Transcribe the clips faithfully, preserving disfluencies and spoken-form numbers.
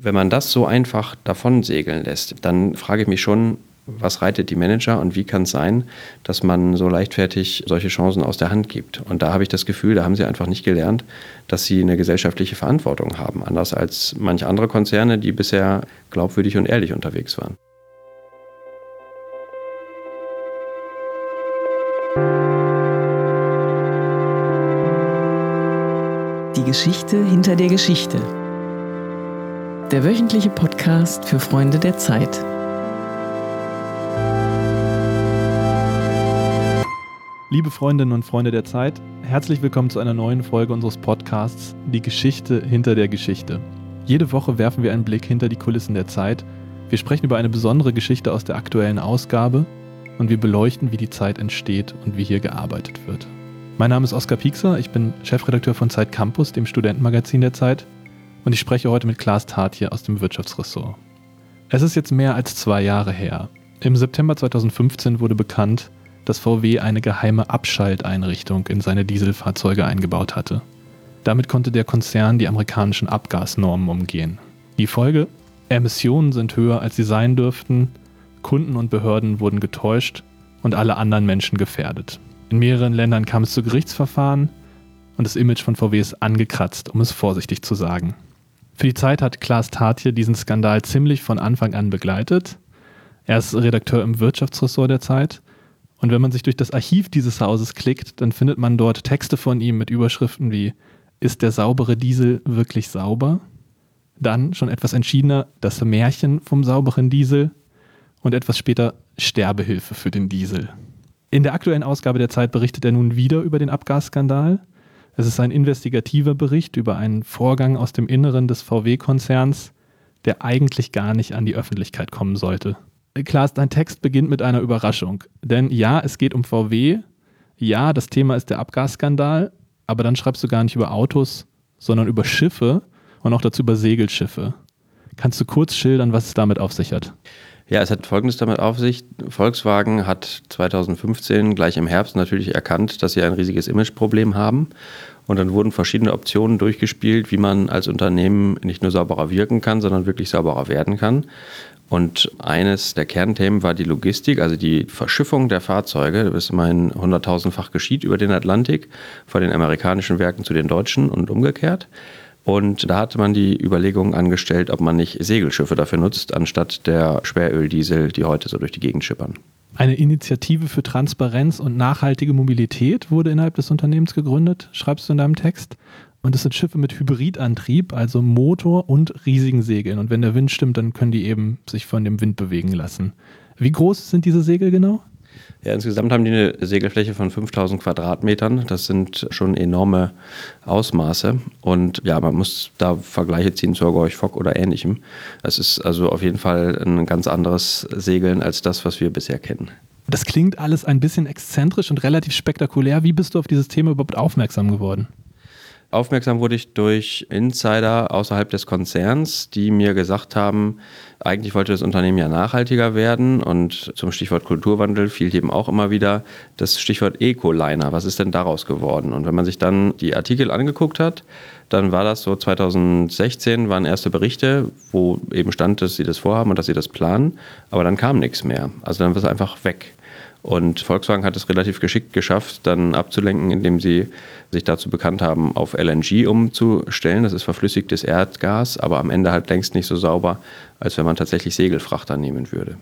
Wenn man das so einfach davon segeln lässt, dann frage ich mich schon, was reitet die Manager und wie kann es sein, dass man so leichtfertig solche Chancen aus der Hand gibt? Und da habe ich das Gefühl, da haben sie einfach nicht gelernt, dass sie eine gesellschaftliche Verantwortung haben, anders als manche andere Konzerne, die bisher glaubwürdig und ehrlich unterwegs waren. Die Geschichte hinter der Geschichte. Der wöchentliche Podcast für Freunde der Zeit. Liebe Freundinnen und Freunde der Zeit, herzlich willkommen zu einer neuen Folge unseres Podcasts Die Geschichte hinter der Geschichte. Jede Woche werfen wir einen Blick hinter die Kulissen der Zeit. Wir sprechen über eine besondere Geschichte aus der aktuellen Ausgabe und wir beleuchten, wie die Zeit entsteht und wie hier gearbeitet wird. Mein Name ist Oskar Piekser, ich bin Chefredakteur von Zeit Campus, dem Studentenmagazin der Zeit, und ich spreche heute mit Klaas Tartje aus dem Wirtschaftsressort. Es ist jetzt mehr als zwei Jahre her. Im September zweitausendfünfzehn wurde bekannt, dass V W eine geheime Abschalteinrichtung in seine Dieselfahrzeuge eingebaut hatte. Damit konnte der Konzern die amerikanischen Abgasnormen umgehen. Die Folge? Emissionen sind höher, als sie sein dürften, Kunden und Behörden wurden getäuscht und alle anderen Menschen gefährdet. In mehreren Ländern kam es zu Gerichtsverfahren und das Image von V W ist angekratzt, um es vorsichtig zu sagen. Für die Zeit hat Klaas Tartje diesen Skandal ziemlich von Anfang an begleitet. Er ist Redakteur im Wirtschaftsressort der Zeit. Und wenn man sich durch das Archiv dieses Hauses klickt, dann findet man dort Texte von ihm mit Überschriften wie „Ist der saubere Diesel wirklich sauber?“ Dann, schon etwas entschiedener, das Märchen vom sauberen Diesel und etwas später Sterbehilfe für den Diesel. In der aktuellen Ausgabe der Zeit berichtet er nun wieder über den Abgasskandal. Es ist ein investigativer Bericht über einen Vorgang aus dem Inneren des V W-Konzerns, der eigentlich gar nicht an die Öffentlichkeit kommen sollte. Klaas, dein Text beginnt mit einer Überraschung. Denn ja, es geht um V W, ja, das Thema ist der Abgasskandal, aber dann schreibst du gar nicht über Autos, sondern über Schiffe und auch dazu über Segelschiffe. Kannst du kurz schildern, was es damit auf sich hat? Ja, es hat Folgendes damit auf sich. Volkswagen hat zweitausendfünfzehn gleich im Herbst natürlich erkannt, dass sie ein riesiges Imageproblem haben. Und dann wurden verschiedene Optionen durchgespielt, wie man als Unternehmen nicht nur sauberer wirken kann, sondern wirklich sauberer werden kann. Und eines der Kernthemen war die Logistik, also die Verschiffung der Fahrzeuge, das immerhin hunderttausendfach geschieht über den Atlantik, von den amerikanischen Werken zu den deutschen und umgekehrt. Und da hatte man die Überlegung angestellt, ob man nicht Segelschiffe dafür nutzt, anstatt der Schweröldiesel, die heute so durch die Gegend schippern. Eine Initiative für Transparenz und nachhaltige Mobilität wurde innerhalb des Unternehmens gegründet, schreibst du in deinem Text. Und es sind Schiffe mit Hybridantrieb, also Motor und riesigen Segeln. Und wenn der Wind stimmt, dann können die eben sich von dem Wind bewegen lassen. Wie groß sind diese Segel genau? Ja, insgesamt haben die eine Segelfläche von fünftausend Quadratmetern. Das sind schon enorme Ausmaße. Und ja, man muss da Vergleiche ziehen zur Gorch Fock oder Ähnlichem. Es ist also auf jeden Fall ein ganz anderes Segeln als das, was wir bisher kennen. Das klingt alles ein bisschen exzentrisch und relativ spektakulär. Wie bist du auf dieses Thema überhaupt aufmerksam geworden? Aufmerksam wurde ich durch Insider außerhalb des Konzerns, die mir gesagt haben, eigentlich wollte das Unternehmen ja nachhaltiger werden und zum Stichwort Kulturwandel fiel eben auch immer wieder das Stichwort Ecoliner. Was ist denn daraus geworden? Und wenn man sich dann die Artikel angeguckt hat, dann war das so zweitausendsechzehn waren erste Berichte, wo eben stand, dass sie das vorhaben und dass sie das planen, aber dann kam nichts mehr. Also dann war es einfach weg. Und Volkswagen hat es relativ geschickt geschafft, dann abzulenken, indem sie sich dazu bekannt haben, auf L N G umzustellen. Das ist verflüssigtes Erdgas, aber am Ende halt längst nicht so sauber, als wenn man tatsächlich Segelfrachter nehmen würde.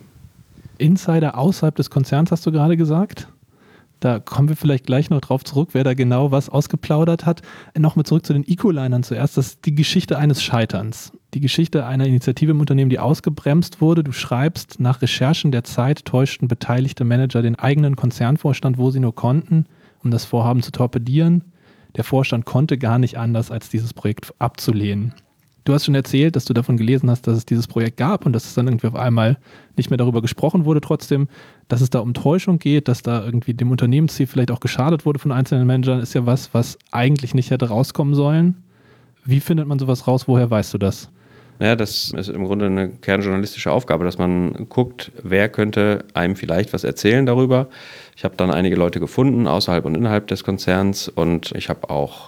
Insider außerhalb des Konzerns hast du gerade gesagt? Da kommen wir vielleicht gleich noch drauf zurück, wer da genau was ausgeplaudert hat. Nochmal zurück zu den Ecolinern zuerst. Das ist die Geschichte eines Scheiterns. Die Geschichte einer Initiative im Unternehmen, die ausgebremst wurde. Du schreibst, nach Recherchen der Zeit täuschten beteiligte Manager den eigenen Konzernvorstand, wo sie nur konnten, um das Vorhaben zu torpedieren. Der Vorstand konnte gar nicht anders, als dieses Projekt abzulehnen. Du hast schon erzählt, dass du davon gelesen hast, dass es dieses Projekt gab und dass es dann irgendwie auf einmal nicht mehr darüber gesprochen wurde trotzdem. Dass es da um Täuschung geht, dass da irgendwie dem Unternehmensziel vielleicht auch geschadet wurde von einzelnen Managern, ist ja was, was eigentlich nicht hätte rauskommen sollen. Wie findet man sowas raus? Woher weißt du das? Ja, das ist im Grunde eine kernjournalistische Aufgabe, dass man guckt, wer könnte einem vielleicht was erzählen darüber. Ich habe dann einige Leute gefunden, außerhalb und innerhalb des Konzerns, und ich habe auch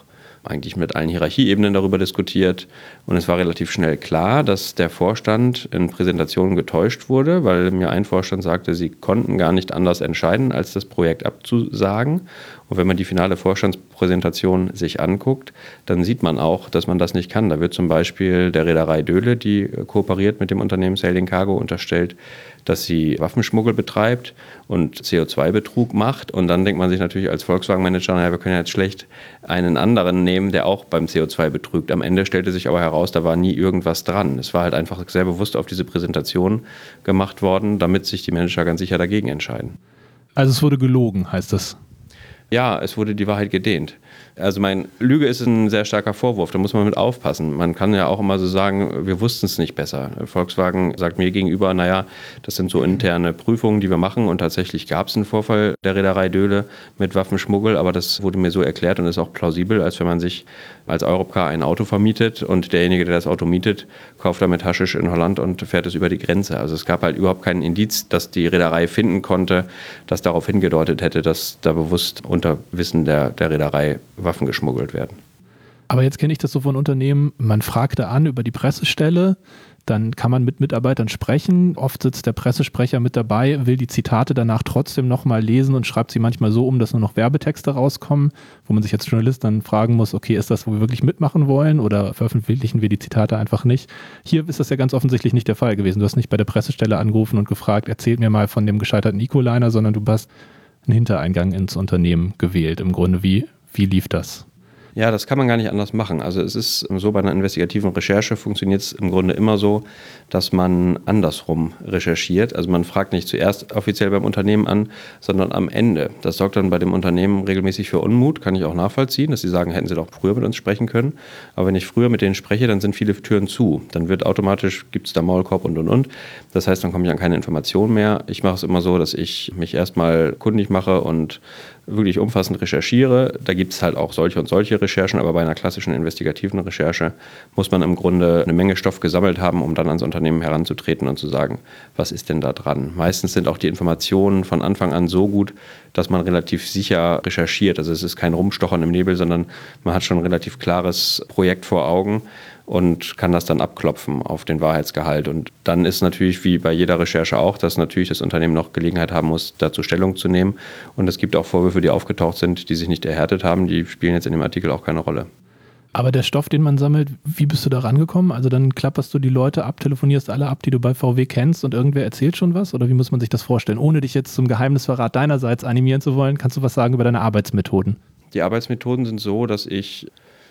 eigentlich mit allen Hierarchieebenen darüber diskutiert. Und es war relativ schnell klar, dass der Vorstand in Präsentationen getäuscht wurde, weil mir ein Vorstand sagte, sie konnten gar nicht anders entscheiden, als das Projekt abzusagen. Und wenn man die finale Vorstandspräsentation sich anguckt, dann sieht man auch, dass man das nicht kann. Da wird zum Beispiel der Reederei Döhle, die kooperiert mit dem Unternehmen Sailing Cargo, unterstellt, dass sie Waffenschmuggel betreibt und C O zwei Betrug macht. Und dann denkt man sich natürlich als Volkswagen-Manager, naja, wir können ja jetzt schlecht einen anderen nehmen, der auch beim C O zwei betrügt. Am Ende stellte sich aber heraus, da war nie irgendwas dran. Es war halt einfach sehr bewusst auf diese Präsentation gemacht worden, damit sich die Manager ganz sicher dagegen entscheiden. Also es wurde gelogen, heißt das? Ja, es wurde die Wahrheit gedehnt. Also mein Lüge ist ein sehr starker Vorwurf, da muss man mit aufpassen. Man kann ja auch immer so sagen, wir wussten es nicht besser. Volkswagen sagt mir gegenüber, naja, das sind so interne Prüfungen, die wir machen und tatsächlich gab es einen Vorfall der Reederei Döhle mit Waffenschmuggel, aber das wurde mir so erklärt und ist auch plausibel, als wenn man sich als Europcar ein Auto vermietet und derjenige, der das Auto mietet, kauft damit Haschisch in Holland und fährt es über die Grenze. Also es gab halt überhaupt keinen Indiz, dass die Reederei finden konnte, das darauf hingedeutet hätte, dass da bewusst unter Wissen der, der Reederei Waffen geschmuggelt werden. Aber jetzt kenne ich das so von Unternehmen, man fragte an über die Pressestelle, dann kann man mit Mitarbeitern sprechen, oft sitzt der Pressesprecher mit dabei, will die Zitate danach trotzdem nochmal lesen und schreibt sie manchmal so um, dass nur noch Werbetexte rauskommen, wo man sich als Journalist dann fragen muss, okay, ist das, wo wir wirklich mitmachen wollen oder veröffentlichen wir die Zitate einfach nicht? Hier ist das ja ganz offensichtlich nicht der Fall gewesen. Du hast nicht bei der Pressestelle angerufen und gefragt, erzählt mir mal von dem gescheiterten Ecoliner, sondern du hast einen Hintereingang ins Unternehmen gewählt. Im Grunde, wie, wie lief das? Ja, das kann man gar nicht anders machen. Also es ist so, bei einer investigativen Recherche funktioniert es im Grunde immer so, dass man andersrum recherchiert. Also man fragt nicht zuerst offiziell beim Unternehmen an, sondern am Ende. Das sorgt dann bei dem Unternehmen regelmäßig für Unmut, kann ich auch nachvollziehen, dass sie sagen, hätten sie doch früher mit uns sprechen können. Aber wenn ich früher mit denen spreche, dann sind viele Türen zu. Dann wird automatisch, gibt es da Maulkorb und und und. Das heißt, dann komme ich an keine Informationen mehr. Ich mache es immer so, dass ich mich erstmal kundig mache und wirklich umfassend recherchiere. Da gibt es halt auch solche und solche Recherchen, aber bei einer klassischen investigativen Recherche muss man im Grunde eine Menge Stoff gesammelt haben, um dann ans Unternehmen heranzutreten und zu sagen, was ist denn da dran? Meistens sind auch die Informationen von Anfang an so gut, dass man relativ sicher recherchiert. Also es ist kein Rumstochern im Nebel, sondern man hat schon ein relativ klares Projekt vor Augen und kann das dann abklopfen auf den Wahrheitsgehalt. Und dann ist natürlich wie bei jeder Recherche auch, dass natürlich das Unternehmen noch Gelegenheit haben muss, dazu Stellung zu nehmen. Und es gibt auch Vorwürfe, die aufgetaucht sind, die sich nicht erhärtet haben. Die spielen jetzt in dem Artikel auch keine Rolle. Aber der Stoff, den man sammelt, wie bist du da rangekommen? Also dann klapperst du die Leute ab, telefonierst alle ab, die du bei V W kennst und irgendwer erzählt schon was? Oder wie muss man sich das vorstellen? Ohne dich jetzt zum Geheimnisverrat deinerseits animieren zu wollen, kannst du was sagen über deine Arbeitsmethoden? Die Arbeitsmethoden sind so, dass ich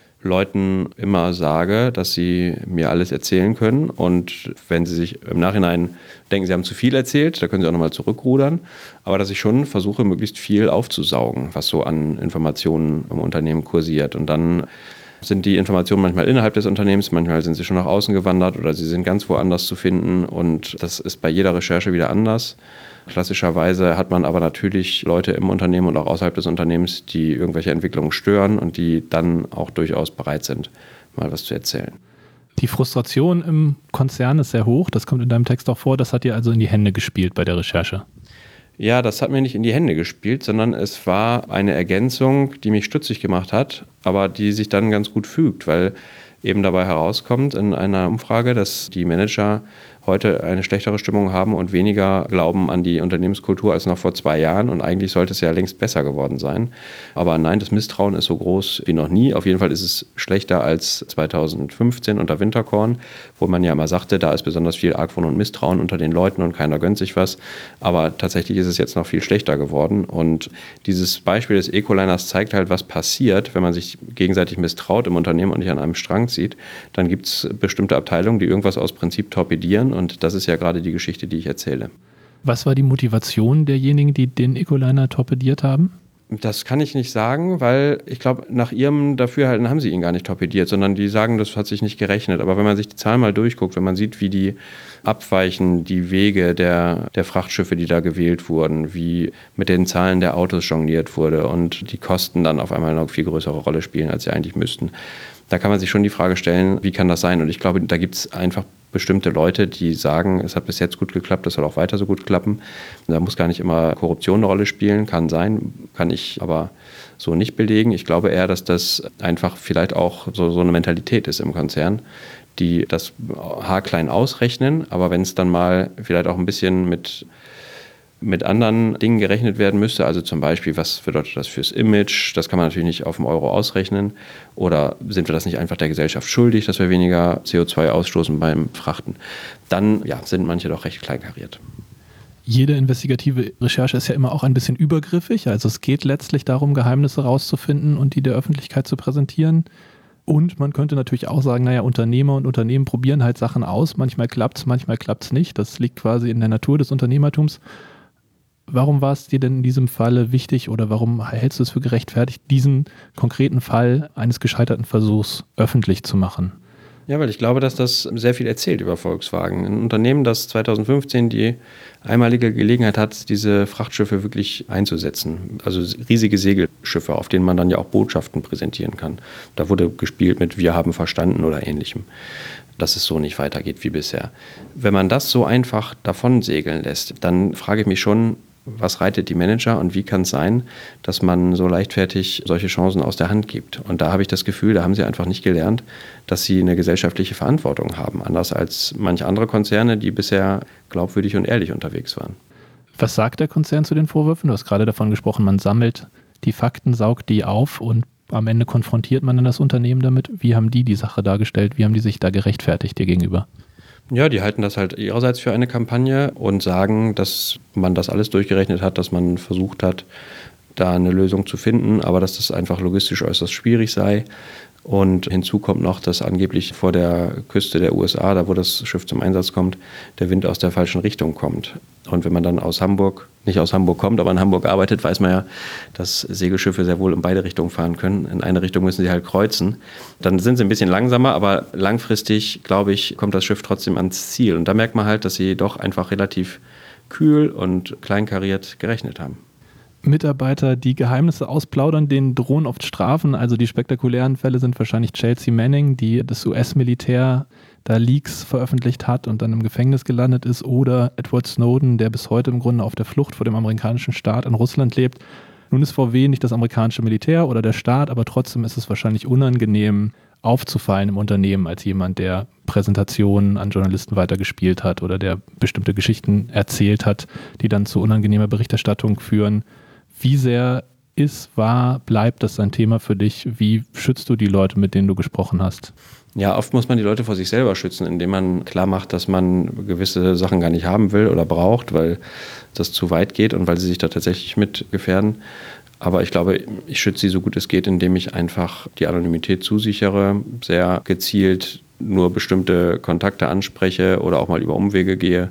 Leuten immer sage, dass sie mir alles erzählen können und wenn sie sich im Nachhinein denken, sie haben zu viel erzählt, da können sie auch nochmal zurückrudern, aber dass ich schon versuche, möglichst viel aufzusaugen, was so an Informationen im Unternehmen kursiert und dann sind die Informationen manchmal innerhalb des Unternehmens, manchmal sind sie schon nach außen gewandert oder sie sind ganz woanders zu finden und das ist bei jeder Recherche wieder anders. Klassischerweise hat man aber natürlich Leute im Unternehmen und auch außerhalb des Unternehmens, die irgendwelche Entwicklungen stören und die dann auch durchaus bereit sind, mal was zu erzählen. Die Frustration im Konzern ist sehr hoch, das kommt in deinem Text auch vor, das hat dir also in die Hände gespielt bei der Recherche. Ja, das hat mir nicht in die Hände gespielt, sondern es war eine Ergänzung, die mich stutzig gemacht hat, aber die sich dann ganz gut fügt, weil eben dabei herauskommt in einer Umfrage, dass die Manager heute eine schlechtere Stimmung haben und weniger glauben an die Unternehmenskultur als noch vor zwei Jahren. Und eigentlich sollte es ja längst besser geworden sein. Aber nein, das Misstrauen ist so groß wie noch nie. Auf jeden Fall ist es schlechter als zweitausendfünfzehn unter Winterkorn, wo man ja immer sagte, da ist besonders viel Argwohn und Misstrauen unter den Leuten und keiner gönnt sich was. Aber tatsächlich ist es jetzt noch viel schlechter geworden. Und dieses Beispiel des Ecoliners zeigt halt, was passiert, wenn man sich gegenseitig misstraut im Unternehmen und nicht an einem Strang zieht. Dann gibt es bestimmte Abteilungen, die irgendwas aus Prinzip torpedieren. Und das ist ja gerade die Geschichte, die ich erzähle. Was war die Motivation derjenigen, die den Ecoliner torpediert haben? Das kann ich nicht sagen, weil ich glaube, nach ihrem Dafürhalten haben sie ihn gar nicht torpediert, sondern die sagen, das hat sich nicht gerechnet. Aber wenn man sich die Zahlen mal durchguckt, wenn man sieht, wie die abweichen, die Wege der, der Frachtschiffe, die da gewählt wurden, wie mit den Zahlen der Autos jongliert wurde und die Kosten dann auf einmal eine viel größere Rolle spielen, als sie eigentlich müssten, da kann man sich schon die Frage stellen, wie kann das sein? Und ich glaube, da gibt es einfach bestimmte Leute, die sagen, es hat bis jetzt gut geklappt, das soll auch weiter so gut klappen. Da muss gar nicht immer Korruption eine Rolle spielen, kann sein, kann ich aber so nicht belegen. Ich glaube eher, dass das einfach vielleicht auch so, so eine Mentalität ist im Konzern, die das haarklein ausrechnen, aber wenn es dann mal vielleicht auch ein bisschen mit, mit anderen Dingen gerechnet werden müsste, also zum Beispiel, was bedeutet das fürs Image, das kann man natürlich nicht auf dem Euro ausrechnen, oder sind wir das nicht einfach der Gesellschaft schuldig, dass wir weniger C O zwei ausstoßen beim Frachten, dann ja, sind manche doch recht kleinkariert. Jede investigative Recherche ist ja immer auch ein bisschen übergriffig, also es geht letztlich darum, Geheimnisse rauszufinden und die der Öffentlichkeit zu präsentieren. Und man könnte natürlich auch sagen, naja, Unternehmer und Unternehmen probieren halt Sachen aus. Manchmal klappt es, manchmal klappt es nicht. Das liegt quasi in der Natur des Unternehmertums. Warum war es dir denn in diesem Falle wichtig oder warum hältst du es für gerechtfertigt, diesen konkreten Fall eines gescheiterten Versuchs öffentlich zu machen? Ja, weil ich glaube, dass das sehr viel erzählt über Volkswagen. Ein Unternehmen, das zweitausendfünfzehn die einmalige Gelegenheit hat, diese Frachtschiffe wirklich einzusetzen. Also riesige Segelschiffe, auf denen man dann ja auch Botschaften präsentieren kann. Da wurde gespielt mit "Wir haben verstanden" oder ähnlichem, dass es so nicht weitergeht wie bisher. Wenn man das so einfach davon segeln lässt, dann frage ich mich schon, was reitet die Manager und wie kann es sein, dass man so leichtfertig solche Chancen aus der Hand gibt? Und da habe ich das Gefühl, da haben sie einfach nicht gelernt, dass sie eine gesellschaftliche Verantwortung haben, anders als manche andere Konzerne, die bisher glaubwürdig und ehrlich unterwegs waren. Was sagt der Konzern zu den Vorwürfen? Du hast gerade davon gesprochen, man sammelt die Fakten, saugt die auf und am Ende konfrontiert man dann das Unternehmen damit. Wie haben die die Sache dargestellt? Wie haben die sich da gerechtfertigt dir gegenüber? Ja, die halten das halt ihrerseits für eine Kampagne und sagen, dass man das alles durchgerechnet hat, dass man versucht hat, da eine Lösung zu finden, aber dass das einfach logistisch äußerst schwierig sei. Und hinzu kommt noch, dass angeblich vor der Küste der U S A, da wo das Schiff zum Einsatz kommt, der Wind aus der falschen Richtung kommt. Und wenn man dann aus Hamburg, nicht aus Hamburg kommt, aber in Hamburg arbeitet, weiß man ja, dass Segelschiffe sehr wohl in beide Richtungen fahren können. In eine Richtung müssen sie halt kreuzen. Dann sind sie ein bisschen langsamer, aber langfristig, glaube ich, kommt das Schiff trotzdem ans Ziel. Und da merkt man halt, dass sie doch einfach relativ kühl und kleinkariert gerechnet haben. Mitarbeiter, die Geheimnisse ausplaudern, denen drohen oft Strafen. Also die spektakulären Fälle sind wahrscheinlich Chelsea Manning, die das U S-Militär da Leaks veröffentlicht hat und dann im Gefängnis gelandet ist, oder Edward Snowden, der bis heute im Grunde auf der Flucht vor dem amerikanischen Staat in Russland lebt. Nun ist V W nicht das amerikanische Militär oder der Staat, aber trotzdem ist es wahrscheinlich unangenehm, aufzufallen im Unternehmen als jemand, der Präsentationen an Journalisten weitergespielt hat oder der bestimmte Geschichten erzählt hat, die dann zu unangenehmer Berichterstattung führen. Wie sehr ist, war, bleibt das ein Thema für dich? Wie schützt du die Leute, mit denen du gesprochen hast? Ja, oft muss man die Leute vor sich selber schützen, indem man klar macht, dass man gewisse Sachen gar nicht haben will oder braucht, weil das zu weit geht und weil sie sich da tatsächlich mit gefährden. Aber ich glaube, ich schütze sie so gut es geht, indem ich einfach die Anonymität zusichere, sehr gezielt nur bestimmte Kontakte anspreche oder auch mal über Umwege gehe,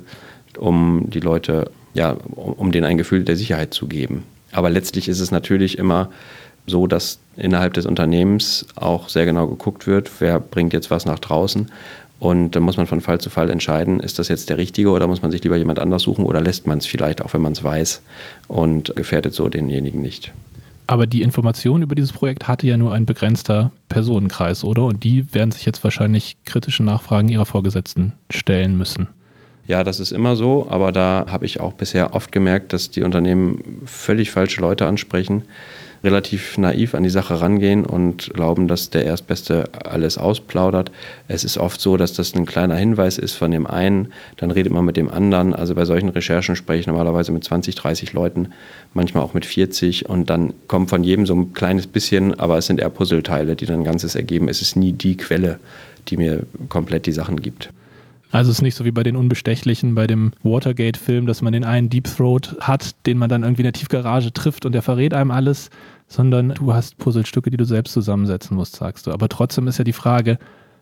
um die Leute, ja, um denen ein Gefühl der Sicherheit zu geben. Aber letztlich ist es natürlich immer so, dass innerhalb des Unternehmens auch sehr genau geguckt wird, wer bringt jetzt was nach draußen. Und dann muss man von Fall zu Fall entscheiden, ist das jetzt der Richtige oder muss man sich lieber jemand anders suchen oder lässt man es vielleicht, auch wenn man es weiß, und gefährdet so denjenigen nicht. Aber die Information über dieses Projekt hatte ja nur ein begrenzter Personenkreis, oder? Und die werden sich jetzt wahrscheinlich kritischen Nachfragen ihrer Vorgesetzten stellen müssen. Ja, das ist immer so, aber da habe ich auch bisher oft gemerkt, dass die Unternehmen völlig falsche Leute ansprechen, relativ naiv an die Sache rangehen und glauben, dass der Erstbeste alles ausplaudert. Es ist oft so, dass das ein kleiner Hinweis ist von dem einen, dann redet man mit dem anderen. Also bei solchen Recherchen spreche ich normalerweise mit zwanzig, dreißig Leuten, manchmal auch mit vierzig und dann kommt von jedem so ein kleines bisschen, aber es sind eher Puzzleteile, die dann ein Ganzes ergeben. Es ist nie die Quelle, die mir komplett die Sachen gibt. Also es ist nicht so wie bei den Unbestechlichen, bei dem Watergate-Film, dass man den einen Deep Throat hat, den man dann irgendwie in der Tiefgarage trifft und der verrät einem alles, sondern du hast Puzzlestücke, die du selbst zusammensetzen musst, sagst du. Aber trotzdem ist ja die Frage,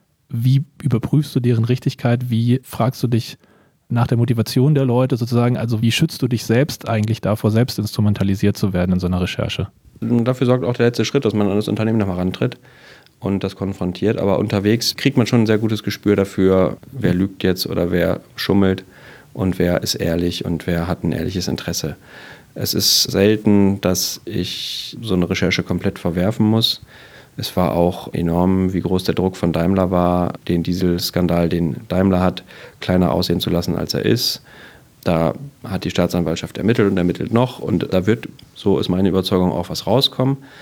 wie überprüfst du deren Richtigkeit, wie fragst du dich nach der Motivation der Leute sozusagen, also wie schützt du dich selbst eigentlich davor, selbst instrumentalisiert zu werden in so einer Recherche? Und dafür sorgt auch der letzte Schritt, dass man an das Unternehmen nochmal rantritt und das konfrontiert. Aber unterwegs kriegt man schon ein sehr gutes Gespür dafür, wer lügt jetzt oder wer schummelt und wer ist ehrlich und wer hat ein ehrliches Interesse. Es ist selten, dass ich so eine Recherche komplett verwerfen muss. Es war auch enorm, wie groß der Druck von Daimler war, den Dieselskandal, den Daimler hat, kleiner aussehen zu lassen, als er ist. Da hat die Staatsanwaltschaft ermittelt und ermittelt noch und da wird, so ist meine Überzeugung, auch was rauskommen.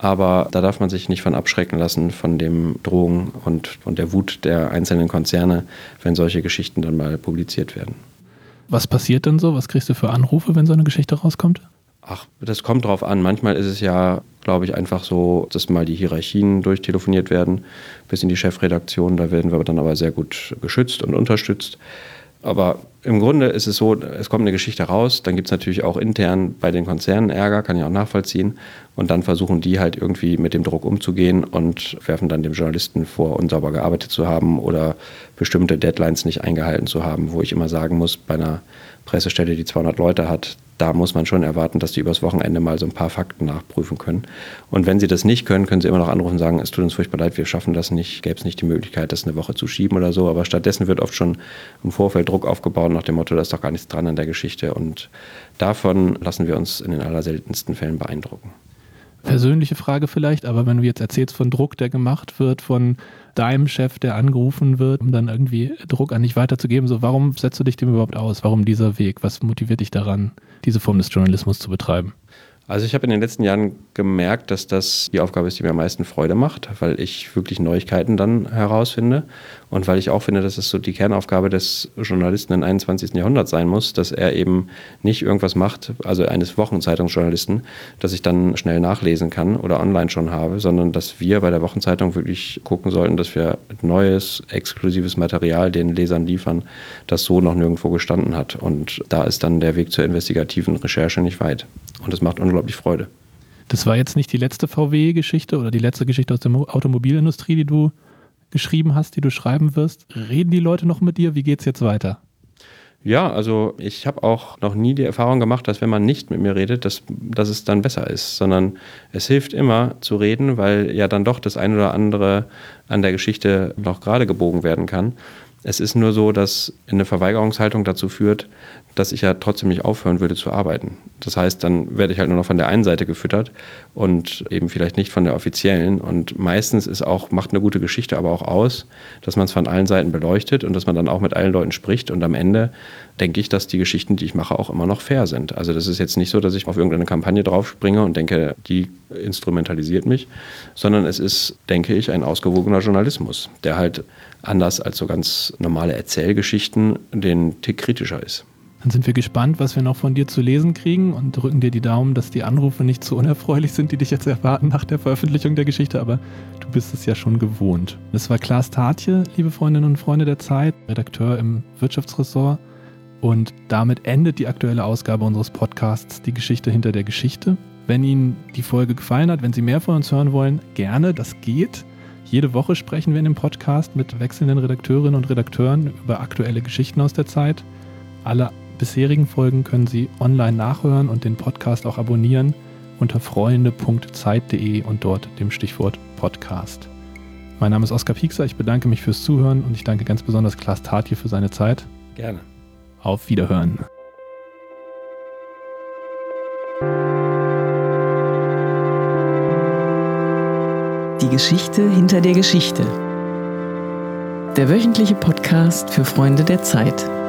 Aber da darf man sich nicht von abschrecken lassen, von dem Drohungen und von der Wut der einzelnen Konzerne, wenn solche Geschichten dann mal publiziert werden. Was passiert denn so? Was kriegst du für Anrufe, wenn so eine Geschichte rauskommt? Ach, das kommt drauf an. Manchmal ist es ja, glaube ich, einfach so, dass mal die Hierarchien durchtelefoniert werden, bis in die Chefredaktion. Da werden wir dann aber sehr gut geschützt und unterstützt. Aber im Grunde ist es so, es kommt eine Geschichte raus, dann gibt es natürlich auch intern bei den Konzernen Ärger, kann ich auch nachvollziehen. Und dann versuchen die halt irgendwie mit dem Druck umzugehen und werfen dann dem Journalisten vor, unsauber gearbeitet zu haben oder bestimmte Deadlines nicht eingehalten zu haben, wo ich immer sagen muss, bei einer Pressestelle, die zweihundert Leute hat, da muss man schon erwarten, dass die übers Wochenende mal so ein paar Fakten nachprüfen können. Und wenn sie das nicht können, können sie immer noch anrufen und sagen, es tut uns furchtbar leid, wir schaffen das nicht, gäbe es nicht die Möglichkeit, das eine Woche zu schieben oder so. Aber stattdessen wird oft schon im Vorfeld Druck aufgebaut nach dem Motto, da ist doch gar nichts dran an der Geschichte. Und davon lassen wir uns in den allerseltensten Fällen beeindrucken. Persönliche Frage vielleicht, aber wenn du jetzt erzählst von Druck, der gemacht wird, von deinem Chef, der angerufen wird, um dann irgendwie Druck an dich weiterzugeben, so warum setzt du dich dem überhaupt aus? Warum dieser Weg? Was motiviert dich daran, diese Form des Journalismus zu betreiben? Also ich habe in den letzten Jahren gemerkt, dass das die Aufgabe ist, die mir am meisten Freude macht, weil ich wirklich Neuigkeiten dann herausfinde und weil ich auch finde, dass es so die Kernaufgabe des Journalisten im einundzwanzigsten Jahrhundert sein muss, dass er eben nicht irgendwas macht, also eines Wochenzeitungsjournalisten, das ich dann schnell nachlesen kann oder online schon habe, sondern dass wir bei der Wochenzeitung wirklich gucken sollten, dass wir neues, exklusives Material den Lesern liefern, das so noch nirgendwo gestanden hat. Und da ist dann der Weg zur investigativen Recherche nicht weit. Und das macht unglaublich Freude. Das war jetzt nicht die letzte V W-Geschichte oder die letzte Geschichte aus der Automobilindustrie, die du geschrieben hast, die du schreiben wirst. Reden die Leute noch mit dir? Wie geht's jetzt weiter? Ja, also ich habe auch noch nie die Erfahrung gemacht, dass wenn man nicht mit mir redet, dass, dass es dann besser ist, sondern es hilft immer zu reden, weil ja dann doch das eine oder andere an der Geschichte noch gerade gebogen werden kann. Es ist nur so, dass eine Verweigerungshaltung dazu führt, dass ich ja trotzdem nicht aufhören würde zu arbeiten. Das heißt, dann werde ich halt nur noch von der einen Seite gefüttert und eben vielleicht nicht von der offiziellen. Und meistens ist auch, macht eine gute Geschichte aber auch aus, dass man es von allen Seiten beleuchtet und dass man dann auch mit allen Leuten spricht. Und am Ende denke ich, dass die Geschichten, die ich mache, auch immer noch fair sind. Also das ist jetzt nicht so, dass ich auf irgendeine Kampagne draufspringe und denke, die instrumentalisiert mich, sondern es ist, denke ich, ein ausgewogener Journalismus, der halt anders als so ganz normale Erzählgeschichten den Tick kritischer ist. Dann sind wir gespannt, was wir noch von dir zu lesen kriegen und drücken dir die Daumen, dass die Anrufe nicht zu unerfreulich sind, die dich jetzt erwarten nach der Veröffentlichung der Geschichte, aber du bist es ja schon gewohnt. Das war Klaas Tatje, liebe Freundinnen und Freunde der Zeit, Redakteur im Wirtschaftsressort, und damit endet die aktuelle Ausgabe unseres Podcasts Die Geschichte hinter der Geschichte. Wenn Ihnen die Folge gefallen hat, wenn Sie mehr von uns hören wollen, gerne, das geht. Jede Woche sprechen wir in dem Podcast mit wechselnden Redakteurinnen und Redakteuren über aktuelle Geschichten aus der Zeit. Alle bisherigen Folgen können Sie online nachhören und den Podcast auch abonnieren unter freunde punkt zeit punkt de und dort dem Stichwort Podcast. Mein Name ist Oskar Piekser, ich bedanke mich fürs Zuhören und ich danke ganz besonders Klaas Tatje für seine Zeit. Gerne. Auf Wiederhören. Die Geschichte hinter der Geschichte. Der wöchentliche Podcast für Freunde der Zeit.